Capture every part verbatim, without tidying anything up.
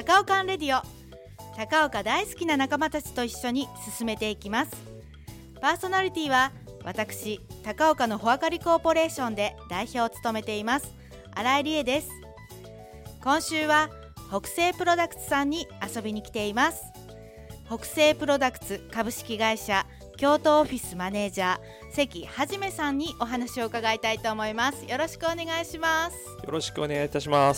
高岡レディオ、高岡大好きな仲間たちと一緒に進めていきます。パーソナリティは私、高岡の穂あかりコーポレーションで代表を務めています新井理恵です。今週は北西プロダクツさんに遊びに来ています。北西プロダクツ株式会社京都オフィスマネージャー関はじめさんにお話を伺いたいと思います。よろしくお願いします。 よろしくお願いいたします。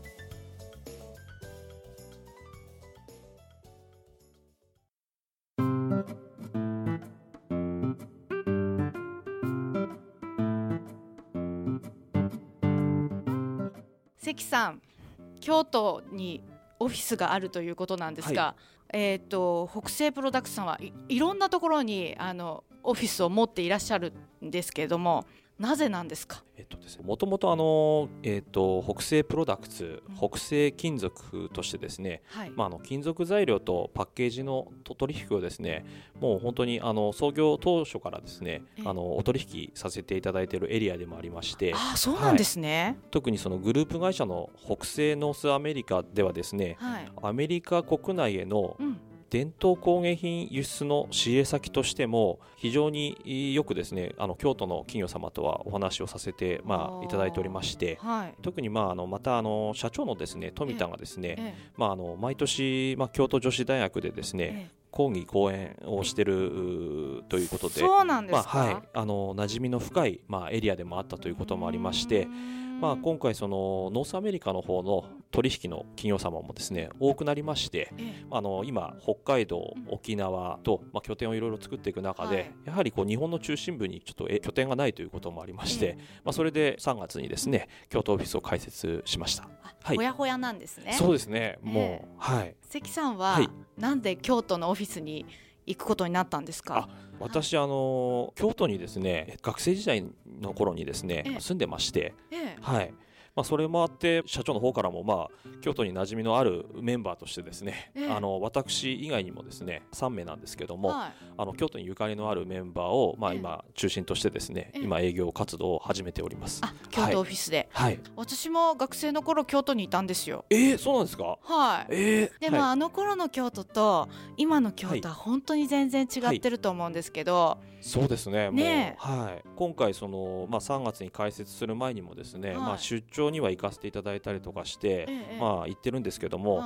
関さん、京都にオフィスがあるということなんですが、はい、えーと、北西プロダクツさんは い, いろんなところにあのオフィスを持っていらっしゃるんですけれども、なぜなんですか？ えっとですね、もともとあの、えー、と北西プロダクツ、うん、北西金属としてですね、はい、まあ、あの金属材料とパッケージの取引をですね、もう本当にあの創業当初からですね、あのお取引させていただいているエリアでもありまして、 あ、そうなんですね、はい、 特にそのグループ会社の北西ノースアメリカではですね、はい、アメリカ国内への、うん、伝統工芸品輸出の仕入れ先としても非常によくですね、あの京都の企業様とはお話をさせて、まあ、いただいておりまして、はい、特に、まあ、あのまたあの社長のですね富田がですね、ええまあ、あの毎年、まあ、京都女子大学でですね、ええ講義講演をしているということで、 そうなんですか？ まあはい、あの馴染みの深い、まあ、エリアでもあったということもありまして、まあ、今回そのノースアメリカの方の取引の企業様もですね多くなりまして、ええ、あの今北海道、沖縄と、まあ、拠点をいろいろ作っていく中で、はい、やはりこう日本の中心部にちょっと拠点がないということもありまして、えまあ、それでさんがつにですね京都オフィスを開設しました。 はい、ほやほやなんですね。 そうですね、もう、 えー、はい。関さんは、はい、なんで京都のオフィスに行くことになったんですか？ あ、私、あの京都にですね学生時代の頃にですね、ええ、住んでまして、ええ、はい、まあ、それもあって社長の方からも、まあ、京都に馴染みのあるメンバーとしてですね、ええ、あの私以外にもですねさんめいなんですけども、はい、あの京都にゆかりのあるメンバーを、まあ、今中心としてですね、ええ、今営業活動を始めております。 あ、京都オフィスで、 はいはい、 私も学生の頃京都にいたんですよ。 えー、そうなんですか？ はい、 えー、 でも、 はい、 あの頃の京都と今の京都は本当に全然違ってると思うんですけど、はいはい、 そうですね、 ね、 もう、はい、今回その、まあ、さんがつに開設する前にもですね、はい、まあ、出張には行かせていただいたりとかして、ええ、まあ、行ってるんですけども、はい、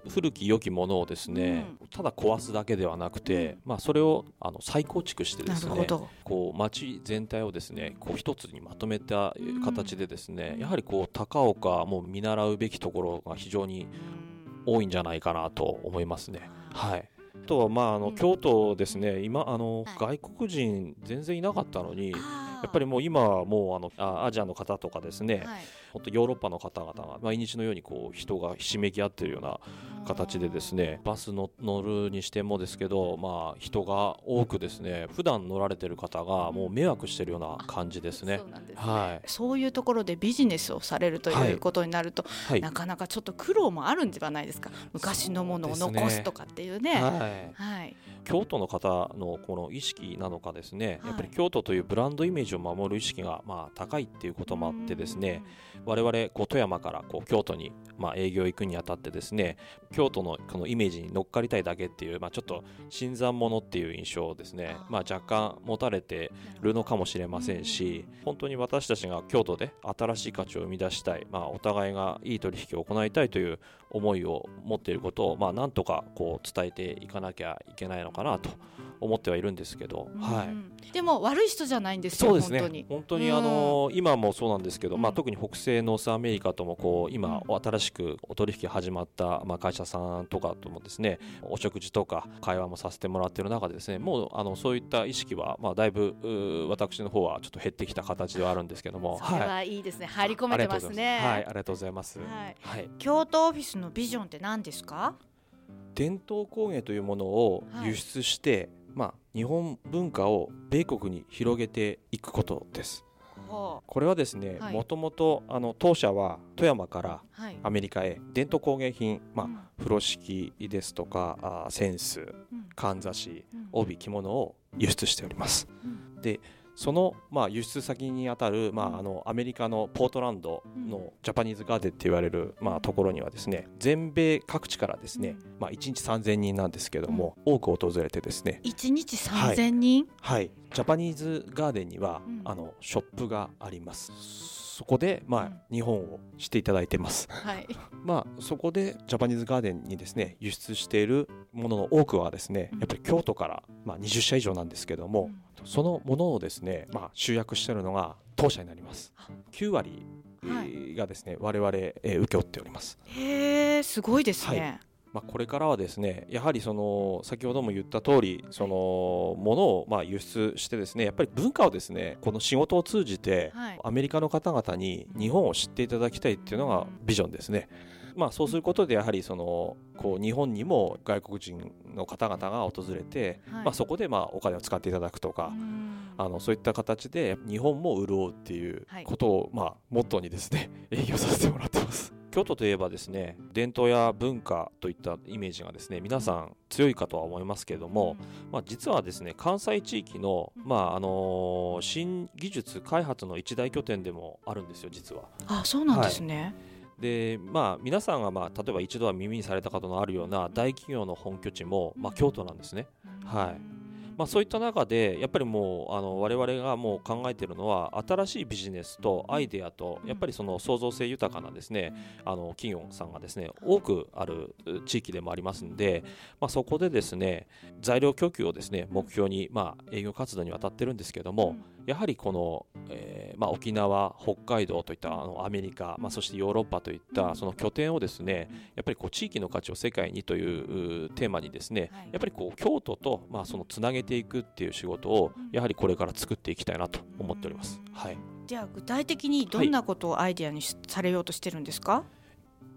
古き良きものをですね、うん、ただ壊すだけではなくて、うん、まあ、それをあの再構築してですね、こう街全体をですねこう一つにまとめた形でですね、うん、やはりこう高岡も見習うべきところが非常に多いんじゃないかなと思いますね。はい。あとは、まあ、あの京都ですね、今あの外国人全然いなかったのに、やっぱりもう今はもうあのあアジアの方とかですね、はい、本当ヨーロッパの方々が毎日のようにこう人がひしめき合っているような形でですね、バスの乗るにしてもですけど、まあ、人が多くですね、普段乗られている方がもう迷惑しているような感じですね。 そうなんですね。 はい、 そういうところでビジネスをされるということになると、はい、なかなかちょっと苦労もあるんではないですか？昔のものを残すとかっていうね。はいはい、 京都の方のこの意識なのかですね、やっぱり京都というブランドイメージを守る意識がまあ高いっていうこともあってですね、我々こう富山からこう京都にまあ営業行くにあたってですね、京都のこのイメージに乗っかりたいだけっていう、まあ、ちょっと新参者っていう印象をですね、まあ、若干持たれてるのかもしれませんし、本当に私たちが京都で新しい価値を生み出したい、まあ、お互いがいい取引を行いたいという思いを持っていることを、まあ、なんとかこう伝えていかなきゃいけないのかなと思ってはいるんですけど、はい、 でも悪い人じゃないんですよ。 そうですね、 本当に本当にあの今もそうなんですけど、まあ、特に北西ノースアメリカともこう今新しくお取引始まったまあ会社さんとかともですねお食事とか会話もさせてもらっている中でですね、もうあのそういった意識はまあだいぶ私の方はちょっと減ってきた形ではあるんですけども、 それはいいですね、はい、入り込めてますね。 はい、ありがとうございます。 はいはい、京都オフィスのビジョンって何ですか？ 伝統工芸というものを輸出して、はい、まあ、日本文化を米国に広げていくことです。これはですね、もともとあの当社は富山からアメリカへ伝統工芸品、まあ、風呂敷ですとかあ扇子、かんざし、帯、着物を輸出しております。でその、まあ、輸出先にあたる、まあ、あのアメリカのポートランドのジャパニーズガーデンって言われる、まあ、ところにはですね、全米各地からですね、まあ、いちにちさんぜんにんなんですけども、多く訪れてですね、 いちにちさんぜんにん、 はい、はい、ジャパニーズガーデンには、うん、あのショップがあります。そこで、まあうん、日本を知っていただいてます、はい、まあ、そこでジャパニーズガーデンにですね輸出しているものの多くはですね、やっぱり京都から、まあ、にじゅっしゃ以上なんですけども、うん、そのものをですね、まあ、集約しているのが当社になります。きゅうわりがですね、はい、我々、えー、請け負っております。 へー、すごいですね。はい、 まあ、これからはですね、やはりその先ほども言った通り、そのものをまあ輸出してですね、やっぱり文化をですね、この仕事を通じてアメリカの方々に日本を知っていただきたいっていうのがビジョンですね。まあ、そうすることでやはりそのこう日本にも外国人の方々が訪れて、はい、まあ、そこでまあお金を使っていただくとか、あのそういった形で日本も潤うっていうことをまあモットーにですね営業させてもらってます。京都といえばですね、伝統や文化といったイメージがですね皆さん強いかとは思いますけれども、まあ、実はですね関西地域の、まああのー、新技術開発の一大拠点でもあるんですよ、実は。 あ、そうなんですね。はい、 でまあ、皆さんが、まあ、例えば一度は耳にされたことのあるような大企業の本拠地も、まあ、京都なんですね。はい、まあ、そういった中でやっぱりもうあの我々がもう考えているのは新しいビジネスとアイデアとやっぱりその創造性豊かなですねあの企業さんがですね多くある地域でもありますので、まあ、そこでですね材料供給をですね目標にまあ営業活動に当たってるんですけども、やはりこの、えーまあ、沖縄、北海道といったあのアメリカ、まあ、そしてヨーロッパといったその拠点をですねやっぱりこう地域の価値を世界にというテーマにですねやっぱりこう京都とまあそのつなげていくっていう仕事をやはりこれから作っていきたいなと思っております。はい、 じゃあ具体的にどんなことをアイデアにされようとしてるんですか？はい、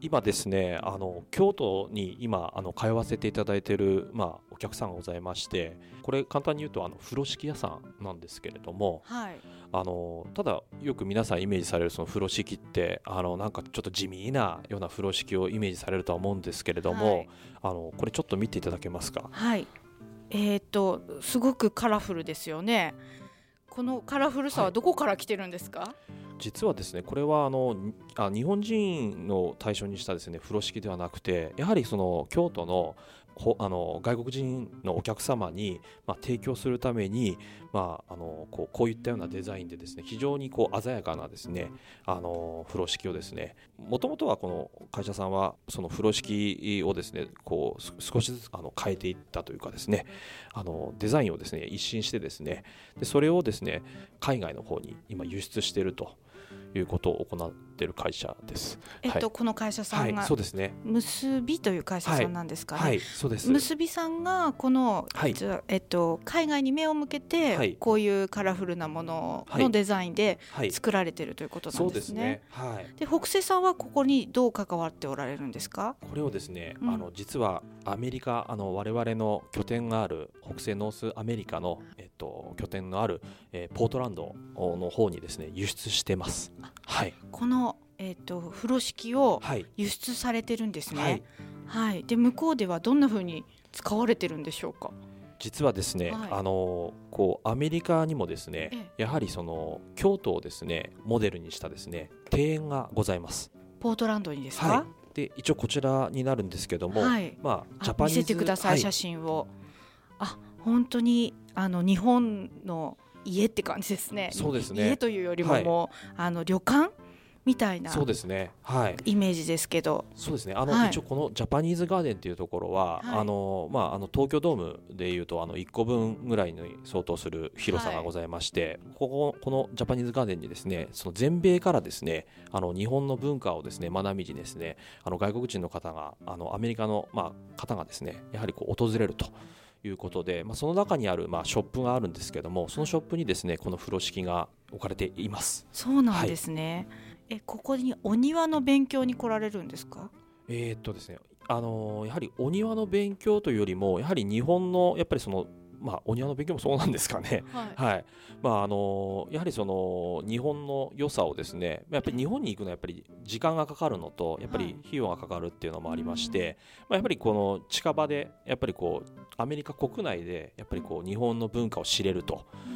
今ですねあの京都に今あの通わせていただいている、まあ、お客さんがございまして、これ簡単に言うとあの風呂敷屋さんなんですけれども、はい、あのただよく皆さんイメージされるその風呂敷ってあのなんかちょっと地味なような風呂敷をイメージされるとは思うんですけれども、はい、あのこれちょっと見ていただけますか？ はい、えーとすごくカラフルですよね。このカラフルさはどこから来てるんですか？はい、 実はですねこれはあのあ日本人の対象にしたですね風呂敷ではなくて、やはりその京都のあの外国人のお客様に、まあ、提供するために、まあ、あのこう、こういったようなデザインでですね非常にこう鮮やかなですねあの風呂敷をですね、もともとはこの会社さんはその風呂敷をですねこう少しずつあの変えていったというかですね、あのデザインをですね一新してですねでそれをですね海外の方に今輸出しているということを行っている会社です。 えっと、はい、この会社さんが、 はい、そうですね、 結びという会社さんなんですかね。 はいはい、そうです。 結びさんがこの、はい、えっと、海外に目を向けて、はい、こういうカラフルなもののデザインで作られているということなんですね。はいはい、そうですね。はい、で北瀬さんはここにどう関わっておられるんですか？ これをですね、うん、あの実はアメリカあの我々の拠点がある北西ノースアメリカの、えっと、拠点のある、えー、ポートランドの方にですね輸出してます。はい、 この、えー、と風呂敷を輸出されてるんですね。はいはい、で向こうではどんな風に使われてるんでしょうか？ 実はですね、はい、あのこうアメリカにもですね、ええ、やはりその京都をですねモデルにしたですね庭園がございます。 ポートランドにですか？ はい、で一応こちらになるんですけども、はい、まあ、ジャパニーズ見せてください、はい、写真を。あ、本当にあの日本の家って感じですね。 そうですね。 家というよりももう、はい、あの旅館みたいなそうですね、はい、 イメージですけど、 そうですね、あの、はい、一応このジャパニーズガーデンっていうところは、はい、あのまあ、あの東京ドームでいうとあのいっこぶんぐらいに相当する広さがございまして、はい、こここのジャパニーズガーデンにですねその全米からですねあの日本の文化をですね学びにですねあの外国人の方があのアメリカの、まあ、方がですねやはりこう訪れるということで、まあ、その中にある、まあ、ショップがあるんですけども、そのショップにですねこの風呂敷が置かれています。 そうなんですね。はい、えここにお庭の勉強に来られるんですか？ えーっとですねあのー、やはりお庭の勉強というよりもやはり日本のやっぱりそのまあ、お庭の勉強もそうなんですかね。はいはい、まああのやはりその日本の良さをですねやっぱり日本に行くのはやっぱり時間がかかるのとやっぱり費用がかかるっていうのもありまして、はい、まあ、やっぱりこの近場でやっぱりこうアメリカ国内でやっぱりこう日本の文化を知れると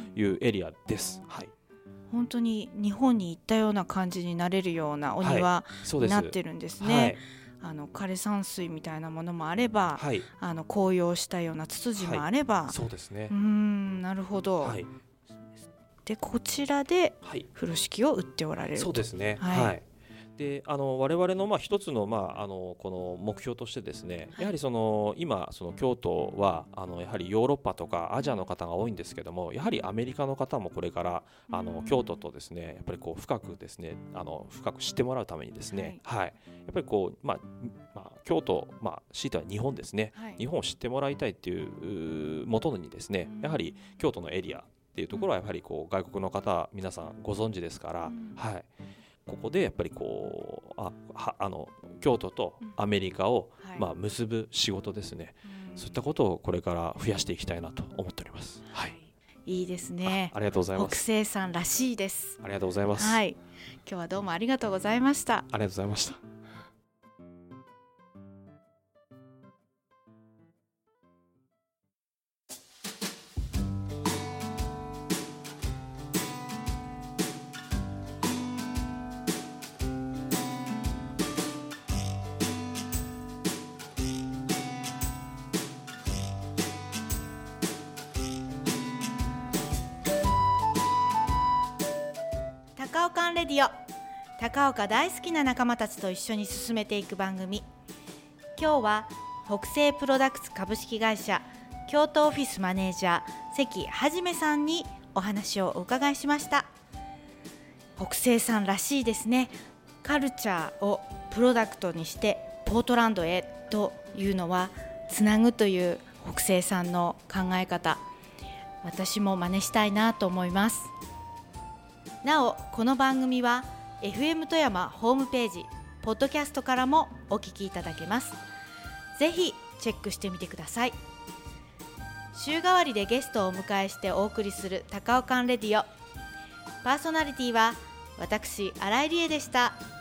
いうエリアです、はい、 本当に日本に行ったような感じになれるようなお庭になってるんですね、はい、あの枯山水みたいなものもあれば、はい、あの紅葉したようなツツジもあれば、 はい、そうですね、 うーんなるほど、はい、でこちらで風呂敷を売っておられると、 そうですね、はい、はい、であの我々のまあ一つのまああのこの目標としてですね、やはりその今その京都はあのやはりヨーロッパとかアジアの方が多いんですけども、やはりアメリカの方もこれからあの京都とですねやっぱりこう深くですねあの深く知ってもらうためにですね、はい、はい、やっぱりこうまあまあ京都まあ強いては日本ですね、はい、日本を知ってもらいたいっていう元にですね、やはり京都のエリアっていうところはやはりこう外国の方皆さんご存知ですから、はい。ここでやっぱりこうあはあの京都とアメリカを、うん、はい、まあ、結ぶ仕事ですね、うん、そういったことをこれから増やしていきたいなと思っております、はい、 いいですね。 あ, ありがとうございます。 北西さんらしいです。 ありがとうございます、 はい、今日はどうもありがとうございました。 ありがとうございました。 高岡レディオ、高岡大好きな仲間たちと一緒に進めていく番組。今日は北西プロダクツ株式会社京都オフィスマネージャー関はじめさんにお話をお伺いしました。北西さんらしいですね。カルチャーをプロダクトにしてポートランドへというのはつなぐという北西さんの考え方、私も真似したいなと思います。なおこの番組は エフエム 富山ホームページポッドキャストからもお聞きいただけます。ぜひチェックしてみてください。週替わりでゲストをお迎えしてお送りする高岡レディオ、パーソナリティは私新井理恵でした。